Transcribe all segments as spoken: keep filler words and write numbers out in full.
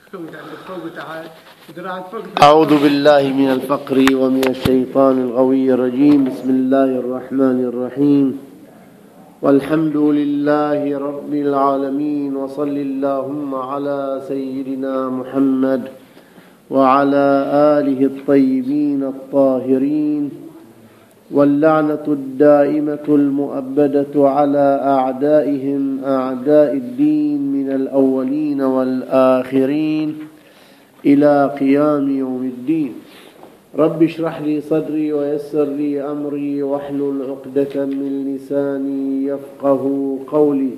أعوذ بالله من الفقر ومن الشيطان الغوي الرجيم. بسم الله الرحمن الرحيم، والحمد لله رب العالمين، وصل اللهم على سيدنا محمد وعلى آله الطيبين الطاهرين، واللعنة الدائمة المؤبدة على أعدائهم أعداء الدين من الأولين والآخرين إلى قيام يوم الدين. رب اشرح لي صدري ويسر لي أمري واحلل عقدة من لساني يفقه قولي.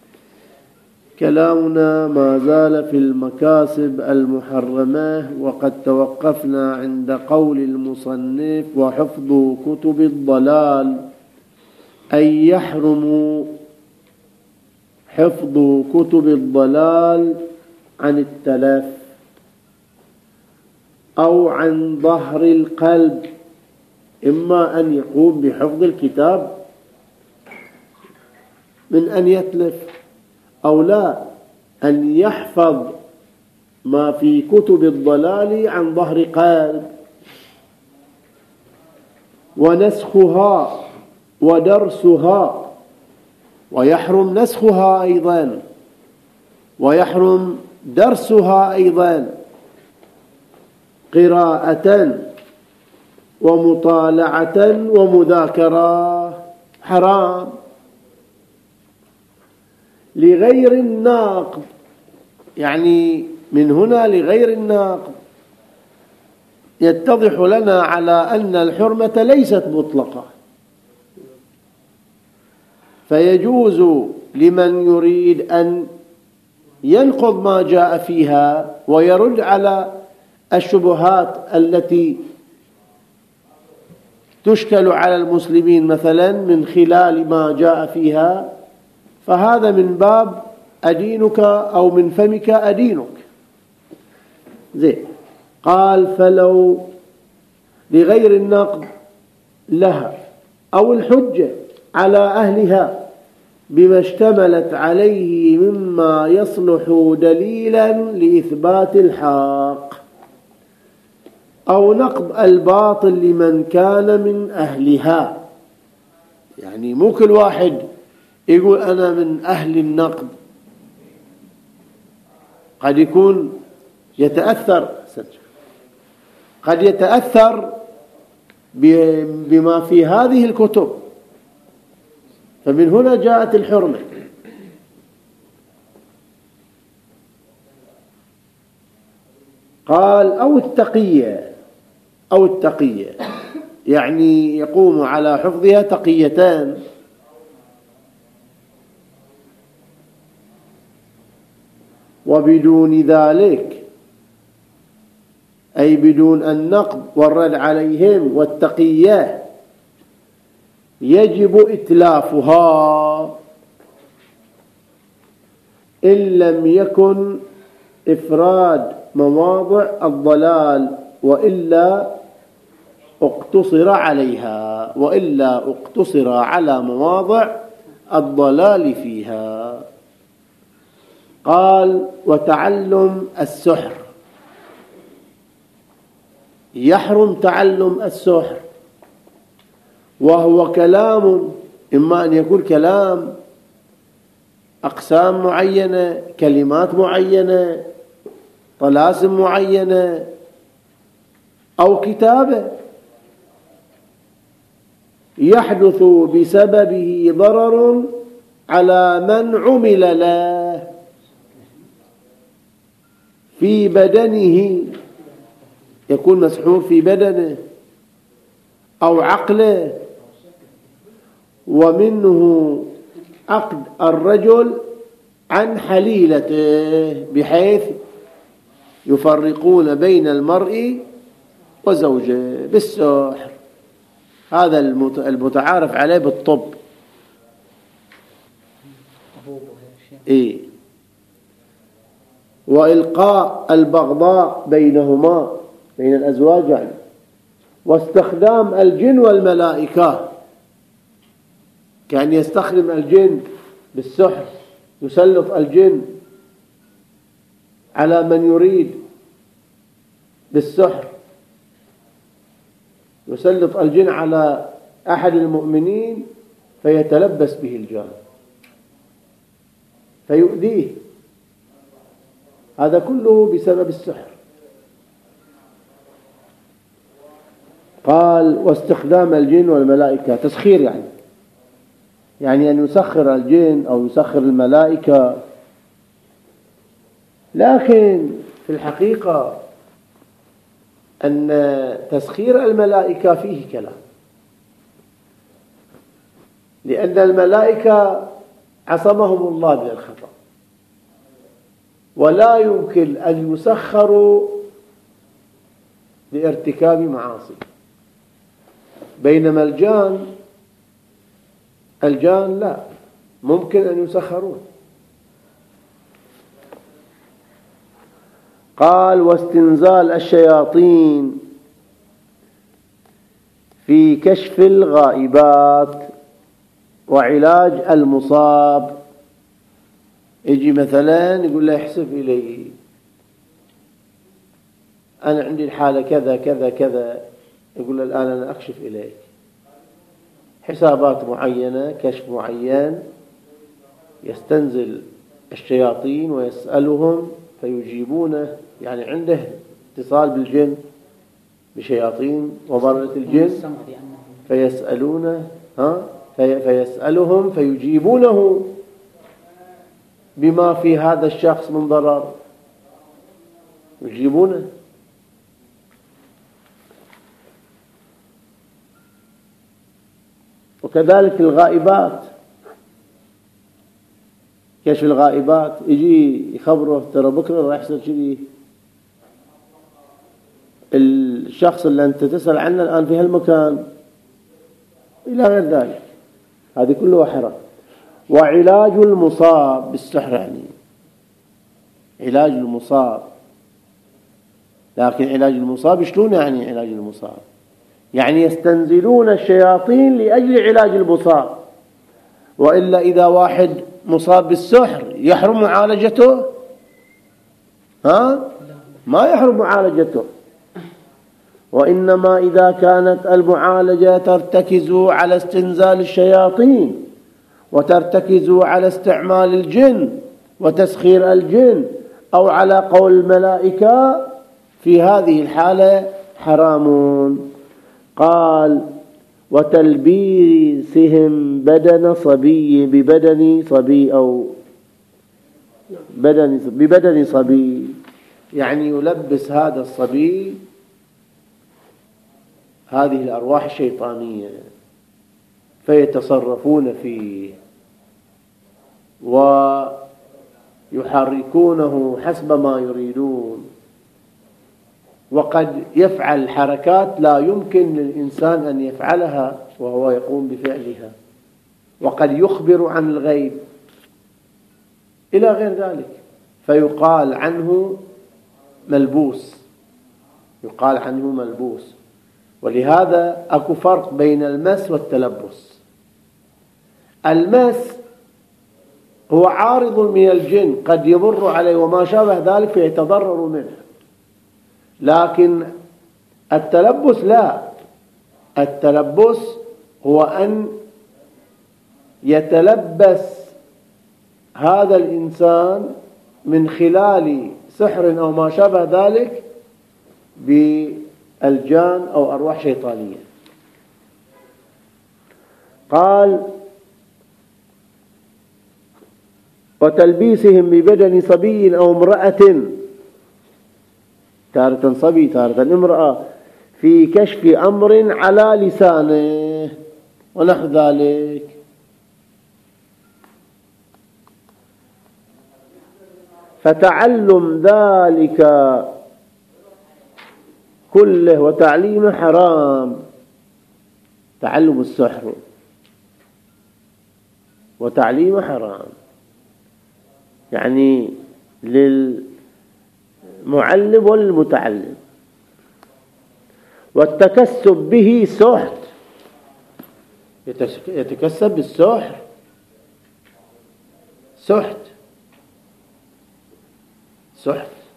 كلامنا ما زال في المكاسب المحرمة، وقد توقفنا عند قول المصنف: وحفظ كتب الضلال، أي يحرم حفظ كتب الضلال عن التلف أو عن ظهر القلب، إما أن يقوم بحفظ الكتاب من أن يتلف، أو لا، أن يحفظ ما في كتب الضلال عن ظهر قلب. ونسخها ودرسها، ويحرم نسخها أيضا، ويحرم درسها أيضا، قراءة ومطالعة ومذاكرة حرام لغير الناقض. يعني من هنا لغير الناقض يتضح لنا على أن الحرمة ليست مطلقة، فيجوز لمن يريد أن ينقض ما جاء فيها ويرد على الشبهات التي تشكل على المسلمين مثلا من خلال ما جاء فيها، فهذا من باب أدينك أو من فمك أدينك. زين. قال: فلو لغير النقد لها أو الحجة على أهلها بما اشتملت عليه مما يصلح دليلا لإثبات الحق، أو نقض الباطل لمن كان من أهلها. يعني مو كل واحد يقول أنا من أهل النقد، قد يكون يتأثر قد يتأثر بما في هذه الكتب، فمن هنا جاءت الحرمة. قال: أو التقية أو التقية يعني يقوم على حفظها تقيتان، وبدون ذلك أي بدون النقد والرد عليهم والتقية يجب إتلافها إن لم يكن إفراد مواضع الضلال، وإلا اقتصر عليها وإلا اقتصر على مواضع الضلال فيها. قال: وتعلم السحر، يحرم تعلم السحر، وهو كلام، إما أن يكون كلام أقسام معينة، كلمات معينة، طلاسم معينة، أو كتابة يحدث بسببه ضرر على من عمل له في بدنه، يكون مسحور في بدنه أو عقله. ومنه عقد الرجل عن حليلته، بحيث يفرقون بين المرء وزوجه بالسحر، هذا المتعارف عليه بالطب. إيه؟ وإلقاء البغضاء بينهما، بين الأزواج يعني، واستخدام الجن والملائكة، كأن يستخدم الجن بالسحر، يسلط الجن على من يريد بالسحر، يسلط الجن على أحد المؤمنين فيتلبس به الجان فيؤذيه، هذا كله بسبب السحر. قال واستخدام الجن والملائكة، تسخير يعني يعني أن يسخر الجن أو يسخر الملائكة. لكن في الحقيقة أن تسخير الملائكة فيه كلام، لأن الملائكة عصمهم الله من الخطأ، ولا يمكن أن يسخروا لارتكاب معاصي، بينما الجان الجان لا ممكن أن يسخرون. قال واستنزال الشياطين في كشف الغائبات وعلاج المصاب. يجي مثلا يقول له احسب إلي، أنا عندي الحالة كذا كذا كذا، يقول له الآن أنا أكشف إليك، حسابات معينة، كشف معين، يستنزل الشياطين ويسألهم فيجيبونه، يعني عنده اتصال بالجن بشياطين وضرة الجن، فيسألونه ها في فيسألهم فيجيبونه بما في هذا الشخص من ضرر، يجيبونه. وكذلك الغائبات، كشف الغائبات، يجي يخبره ترى بكرة راح يحصل كذي، الشخص اللي أنت تسأل عنه الآن في هالمكان، إلى غير ذلك، هذه كلها حرام. وعلاج المصاب بالسحر، يعني علاج المصاب، لكن علاج المصاب شلون يعني علاج المصاب؟ يعني يستنزلون الشياطين لأجل علاج المصاب، وإلا إذا واحد مصاب بالسحر يحرم معالجته؟ ها؟ ما يحرم معالجته، وإنما إذا كانت المعالجة ترتكز على استنزال الشياطين وترتكز على استعمال الجن وتسخير الجن أو على قول الملائكة، في هذه الحالة حرام. قال وتلبيسهم بدن صبي ببدن صبي أو بدن ببدن صبي، يعني يلبس هذا الصبي هذه الأرواح الشيطانية فيتصرفون فيه ويحركونه حسب ما يريدون، وقد يفعل حركات لا يمكن للإنسان أن يفعلها وهو يقوم بفعلها، وقد يخبر عن الغيب إلى غير ذلك، فيقال عنه ملبوس، يقال عنه ملبوس. ولهذا أكو فرق بين المس والتلبس. المس هو عارض من الجن قد يمر عليه وما شابه ذلك فيتضرر منه، لكن التلبس لا، التلبس هو أن يتلبس هذا الإنسان من خلال سحر أو ما شابه ذلك بالجان أو أرواح شيطانية. قال وتلبيسهم ببدن صبي أو امرأة، تارة صبي تارة امرأة، في كشف أمر على لسانه ونحو ذلك. فتعلم ذلك كله وتعليمه حرام، تعلم السحر وتعليمه حرام، يعني للمعلم والمتعلم. والتكسب به سحت، يتكسب بالسحر سحت سحت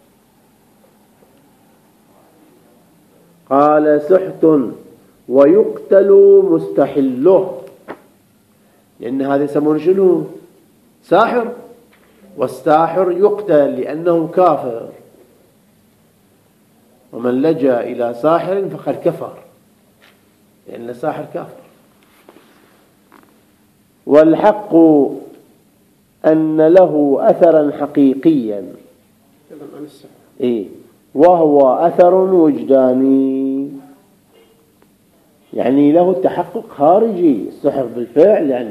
قال سحت ويقتل مستحله، لأن هذا يسمونه شنو؟ ساحر، والساحر يقتل لأنه كافر، ومن لجأ إلى ساحر فقد كفر، لأن الساحر كافر. والحق أن له أثرا حقيقيا، إيه؟ وهو أثر وجداني، يعني له تحقق خارجي، السحر بالفعل يعني.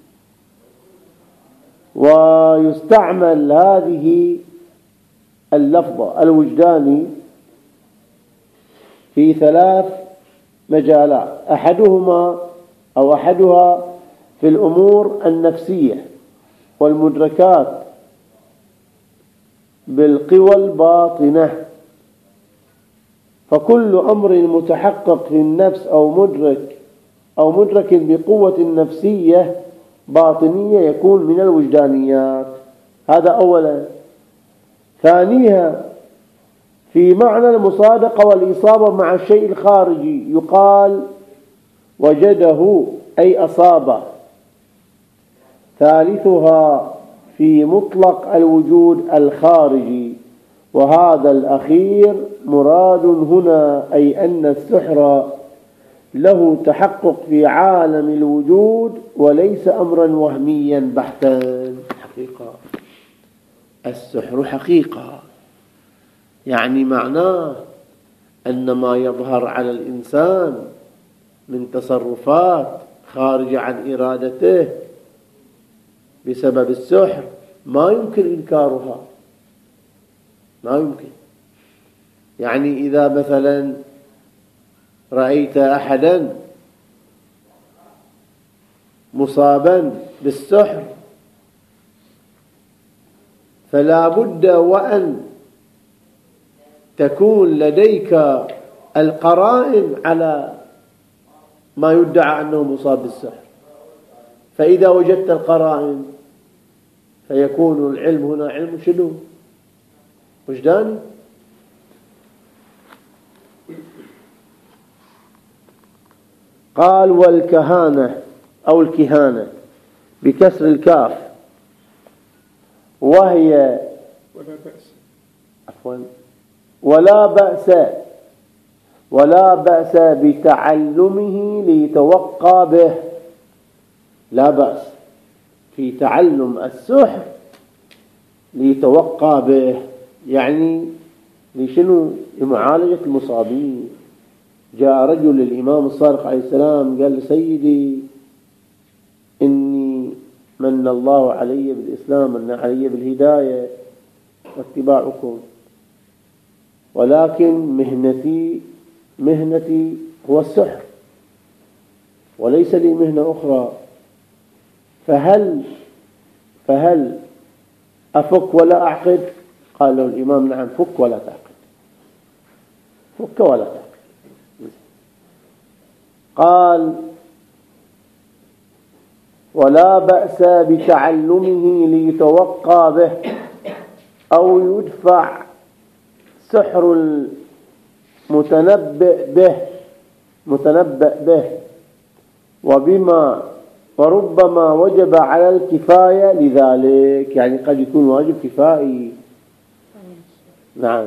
ويستعمل هذه اللفظة الوجداني في ثلاث مجالات، أحدهما أو أحدها في الأمور النفسية والمدركات بالقوى الباطنة، فكل أمر متحقق في النفس أو مدرك أو مدرك بقوة نفسية باطنية يكون من الوجدانيات. هذا أولا. ثانيها في معنى المصادقة والإصابة مع الشيء الخارجي، يقال وجده أي أصابه. ثالثها في مطلق الوجود الخارجي، وهذا الأخير مراد هنا، أي أن السحر له تحقق في عالم الوجود وليس أمرا وهميا بحتا. حقيقة السحر حقيقة، يعني معناه أن ما يظهر على الإنسان من تصرفات خارجة عن إرادته بسبب السحر ما يمكن إنكارها، ما يمكن. يعني إذا مثلا رأيت أحدا مصابا بالسحر فلا بد وأن تكون لديك القرائن على ما يدعى أنه مصاب بالسحر، فإذا وجدت القرائن فيكون العلم هنا علم شنو؟ وجداني. قال والكهانة أو الكهانة بكسر الكاف، وهي ولا بأس عفوا ولا بأس ولا بأس بتعلمه ليتوقى به، لا بأس في تعلم السحر ليتوقى به، يعني لشنو؟ لمعالجة المصابين. جاء رجل للإمام الصادق عليه السلام قال سيدي إني من الله علي بالإسلام، من علي بالهداية واتباعكم، ولكن مهنتي مهنتي هو السحر وليس لي مهنة أخرى، فهل فهل أفك ولا أعقد؟ قال له الإمام نعم، فك ولا تعقد، فك ولا تعقد. قال ولا بأس بتعلمه ليتوقى به أو يدفع سحر المتنبئ به متنبأ به، وبما وربما وجب على الكفاية لذلك، يعني قد يكون واجب كفائي. نعم.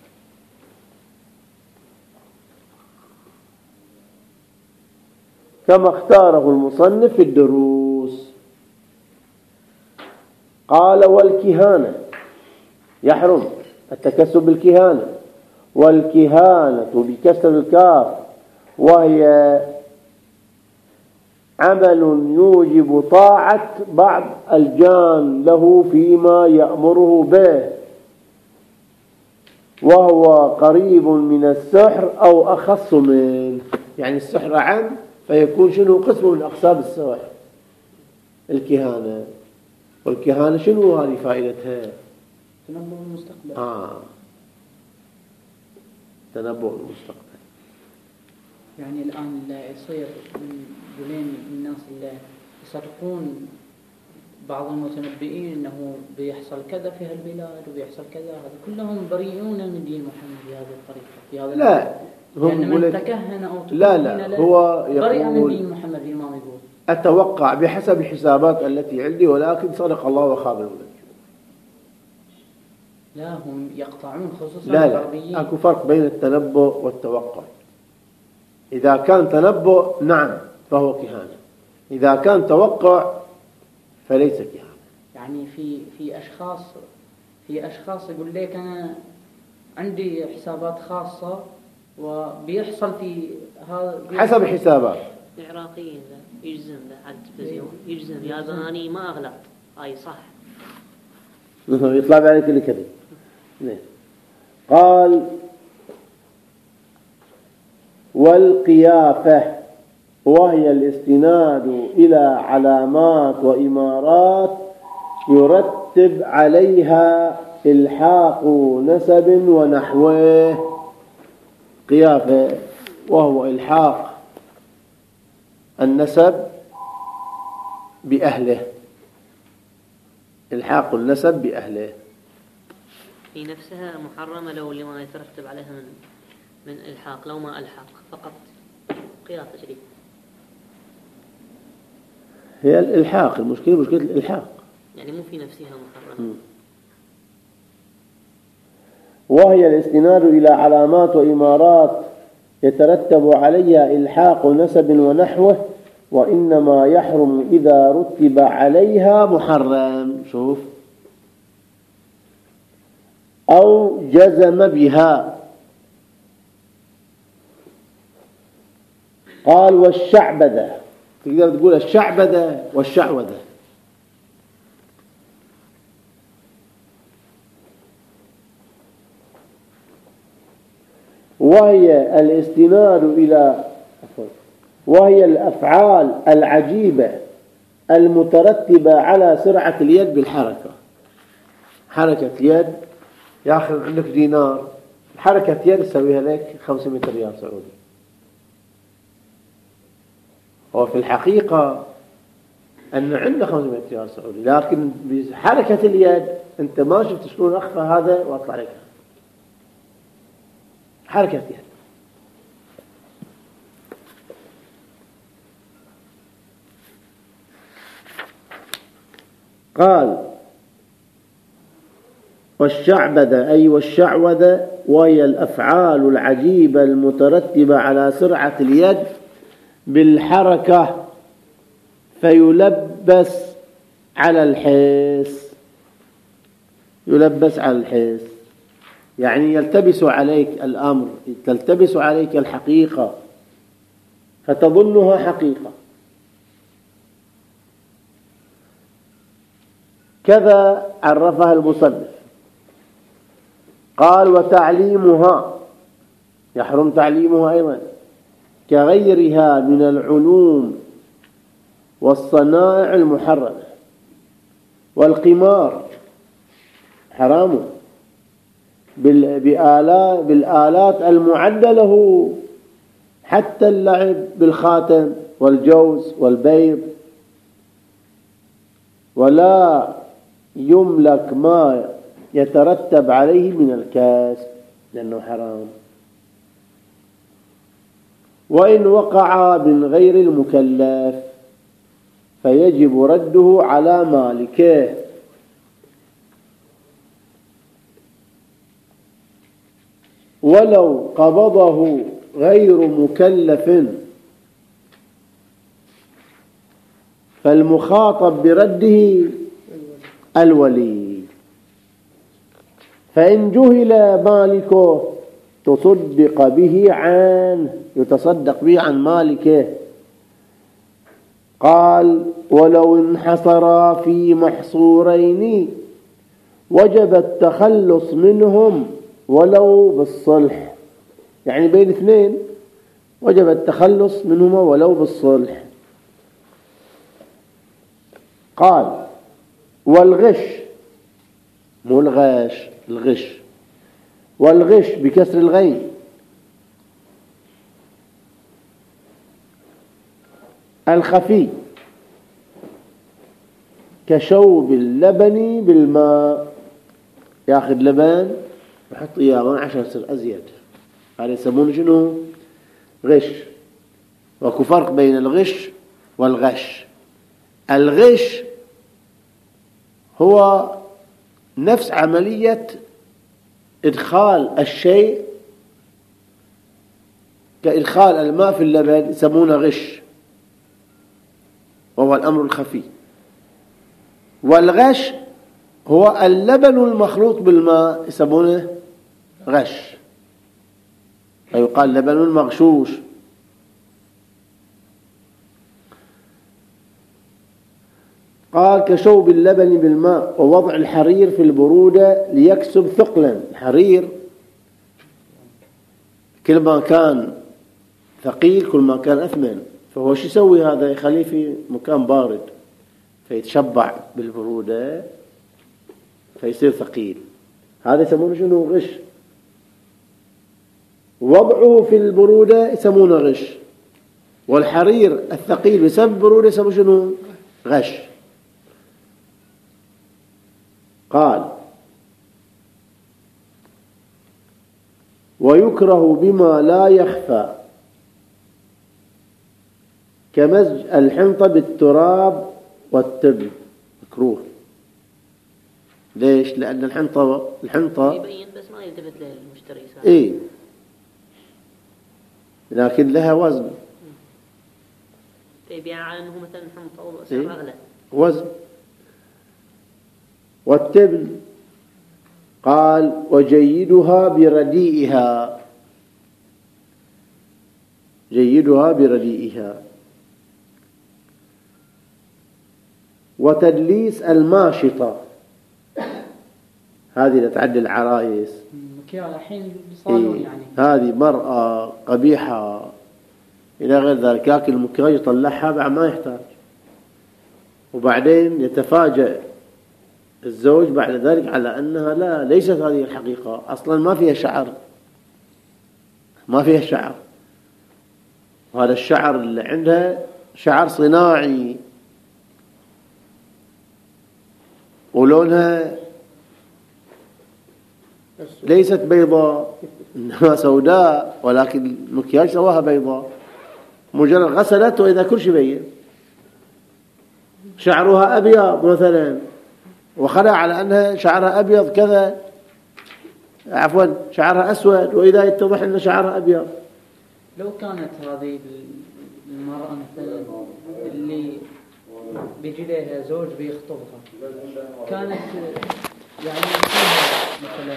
كما اختاره المصنف في الدروس. قال والكهانة يحرم التكسب بالكهانة، والكهانة بكسر الكاف وهي عمل يوجب طاعة بعض الجان له فيما يأمره به، وهو قريب من السحر أو أخص منه، يعني السحر عام فيكون شنو؟ قسم من أقسام السحر الكهانة. والكهانة شنو هذه فائدتها؟ تنبؤ المستقبل. آه تنبؤ المستقبل. يعني الآن اللي يصير بين الناس اللي يصدقون بعض المتنبئين أنه بيحصل كذا في هالبلاد وبيحصل كذا، هذا كلهم بريئون من دين محمد بهذه الطريقة، بهذا لا، لأن من تكهن أو لا لا هو برئ من يقول دين محمد الإمام يقول أتوقع بحسب الحسابات التي عندي، ولكن صدق الله وخاب المنجم. لا هم يقطعون خصوصا لا الغربيين. لا أكو فرق بين التنبؤ والتوقع. إذا كان تنبؤ نعم فهو كهانة، إذا كان توقع فليس كهانة. يعني في في أشخاص في أشخاص يقول لك أنا عندي حسابات خاصة وبيحصل في هذا حسب الحسابات. العراقيين يجزم على التلفزيون، يجزم ياباني ما أغلط هاي صح. يطلع عليك اللي كذب. قال والقيافة وهي الاستناد إلى علامات وإمارات يرتب عليها إلحاق نسب ونحوه. قيافة وهو إلحاق النسب بأهله، إلحاق النسب بأهله. في نفسها محرمة لو لما يترتب عليها من من إلحاق، لو ما ألحق فقط قيافة شديد. هي الإلحاق المشكلة مشكلة الإلحاق، يعني مو في نفسها محرمة. م. وهي الاستناد إلى علامات وإمارات يترتب عليها إلحاق نسب ونحوه، وإنما يحرم إذا رتب عليها محرم. شوف أو جزم بها. قال والشعبذة، تقدر تقول الشعبذة والشعوذة. وهي الاستناد إلى وهي الأفعال العجيبة المترتبة على سرعة اليد بالحركة. حركة يد، ياخذ عندك دينار، حركة يد تسويها لك خمسمائة ريال سعودي. هو في الحقيقة أن عنده خمسمائة ريال سعودي، لكن بحركة اليد أنت ما شفت شلون أخفى هذا وأطلع لك حركة يد. قال والشعبذة أي والشعوذة وهي الأفعال العجيبة المترتبة على سرعة اليد بالحركة فيلبس على الحس. يلبس على الحس يعني يلتبس عليك الأمر، تلتبس عليك الحقيقة فتظنها حقيقة. كذا عرفها المصنف. قال وتعليمها يحرم تعليمها أيضا كغيرها من العلوم والصنائع المحرمة. والقمار حرام بالآلات المعدة له، حتى اللعب بالخاتم والجوز والبيض. ولا يملك ما يترتب عليه من الكسب لأنه حرام. وإن وقع من غير المكلف فيجب رده على مالكه. ولو قبضه غير مكلف فالمخاطب برده الولي. فإن جهل مالكه تصدق به عنه، يتصدق به عن مالكه. قال ولو انحصر في محصورين وجب التخلص منهم ولو بالصلح، يعني بين اثنين وجب التخلص منهما ولو بالصلح. قال والغش، مو الغش، الغش، والغش بكسر الغين الخفي كشوب اللبن بالماء. ياخذ لبن يحط اياه ماء عشان يصير ازيد، هذا يسمونه شنو؟ غش. وكو فرق بين الغش والغش. الغش هو نفس عملية إدخال الشيء، كإدخال الماء في اللبن يسمونه غش، وهو الأمر الخفي. والغش هو اللبن المخلوط بالماء يسمونه غش، فيقال لبن مغشوش. قال كشوب اللبن بالماء ووضع الحرير في البرودة ليكسب ثقلا. الحرير كل ما كان ثقيل كل ما كان أثمن، فهو شو يسوي هذا؟ يخليه في مكان بارد فيتشبع بالبرودة فيصير ثقيل. هذا يسمونه شنو؟ غش. وضعه في البرودة يسمونه غش. والحرير الثقيل بسبب البرودة يسمونه شنو؟ غش. قال ويكره بما لا يخفى كمزج الحنطة بالتراب والتبن. مكروه. ليش؟ لأن الحنطة الحنطة يبين بس ما يلتفت له المشتري. إيه، لكن لها وزن. فيبيع عنه مثلا حنطة وسعر إيه؟ أغلى وزن. والتبن قال وجيدها برديئها، جيدها برديئها. وتدليس الماشطة، هذه لتعدي العرايس. الحين بصالون إيه؟ يعني هذه مرأة قبيحة إلى غير ذلك، لكن المكياج يطلعها بعد ما يحتاج، وبعدين يتفاجأ الزوج بعد ذلك على أنها لا ليست هذه الحقيقة، أصلا ما فيها شعر، ما فيها شعر، وهذا الشعر اللي عندها شعر صناعي ولونها ليست بيضاء إنها سوداء، ولكن المكياج سواها بيضاء، مجرد غسلت وإذا كل شيء بين. شعرها أبيض مثلا وخلع على أنها شعرها أبيض كذا، عفوا شعرها أسود وإذا يتضح أن شعرها أبيض. لو كانت هذه المرأة مثلا اللي بيجي لها زوج بيخطبها كانت يعني فيها مثلا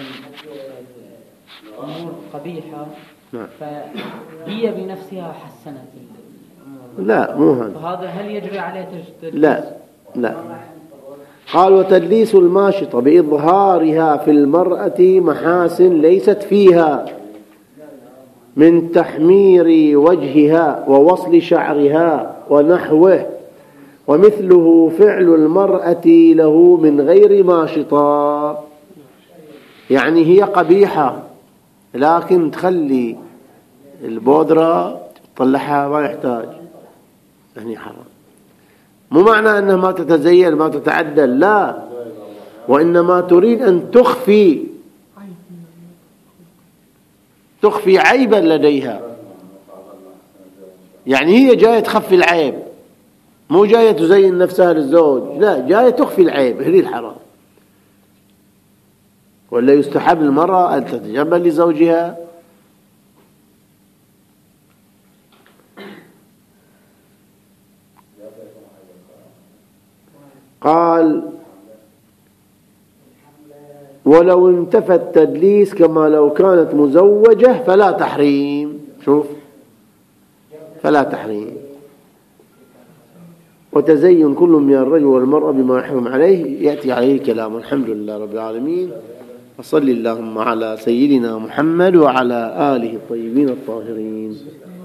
أمور قبيحة، نعم. فهي بنفسها حسنت الأمور. لا مو هذا. فهذا هل يجري عليه تجديد؟ لا لا. قال وتدليس الماشطة بإظهارها في المرأة محاسن ليست فيها من تحمير وجهها ووصل شعرها ونحوه، ومثله فعل المرأة له من غير ماشطة، يعني هي قبيحة لكن تخلي البودرة تطلعها ما يحتاج، يعني حرام. مو معنى أنها ما تتزين ما تتعدل، لا، وإنما تريد أن تخفي تخفي عيبا لديها، يعني هي جاية تخفي العيب، مو جاية تزين نفسها للزوج، لا، جاية تخفي العيب، هذه الحرام. ولا يستحب المرأة أن تتجمل لزوجها. قال ولو انتفى التدليس كما لو كانت مزوجة فلا تحريم. شوف، فلا تحريم. وتزين كل من الرجل والمرأة بما يحرم عليه يأتي عليه كلام. الحمد لله رب العالمين، وصل اللهم على سيدنا محمد وعلى آله الطيبين الطاهرين.